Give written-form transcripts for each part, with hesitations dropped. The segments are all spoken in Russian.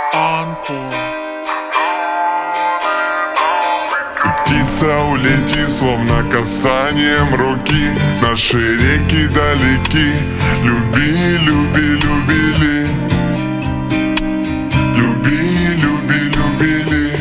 И птица улетит, словно касанием руки. Наши реки далеки. Люби, люби, любили. Люби, люби, любили.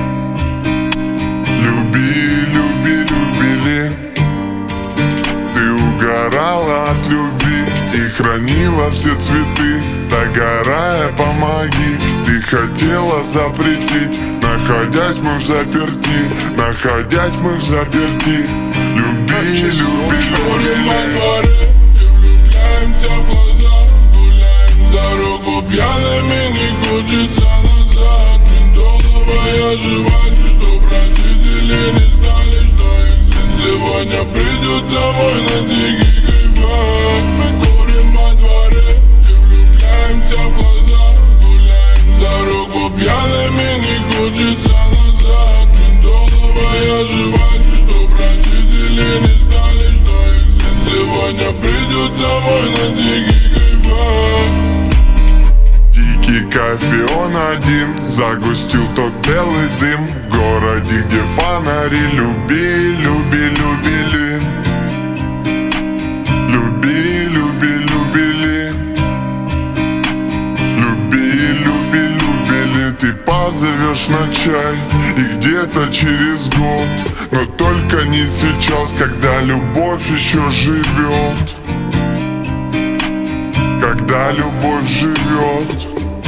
Люби, люби, любили. Ты угорала от любви и хранила все цветы. Догорая, помоги. Ты хотела запретить, находясь мы в заперти. Находясь мы в заперти. Люби, люби, любили. Влюбляемся в глаза, гуляем за руку пьяными, не хочется назад. Ментоловая жвачка, чтоб родители не знали, что их сын сегодня придет домой на дикий кайфак. Мы курим во дворе и влюбляемся в глаза, гуляем за руку пьяными, не хочется назад. Ментоловая жвачка, чтоб родители не знали, что их сын сегодня придет домой на дикий кайфак. Дикий кайф, и он один. Загустил тот белый дым в городе, где фонари. Люби, люби, любили. Люби, люби, любили. Люби, люби, любили. Ты позовешь на чай и где-то через год, но только не сейчас, когда любовь еще живет. Когда любовь живет.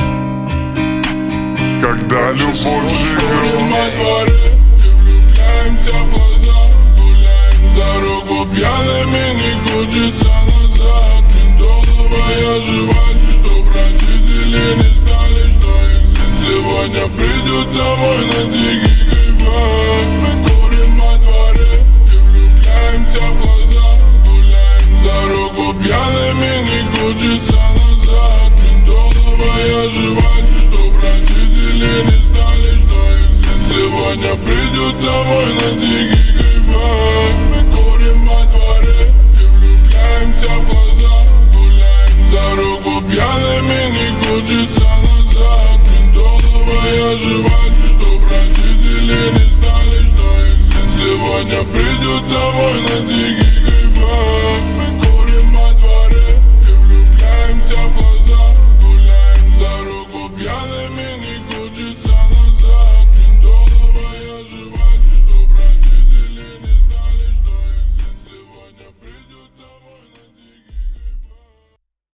Когда любовь живет. Во дворе и влюбляемся в глаза, гуляем за руку пьяными, не хочется назад. Ментоловая жвачка, чтоб родители не знали, что их сын сегодня придет домой на дикий кайфак. Мы курим во дворе и влюбляемся в глаза, гуляем за руку пьяными, не хочется назад. Ментоловая жвачка, чтоб родители не знали, что их сын сегодня придет домой на дикий кайфак. Мы курим во дворе и влюбляемся в глаза, гуляем за руку пьяными, не хочется назад. Ментоловая жвачка, чтоб родители не знали, что их сын сегодня придет домой на дикий кайфак.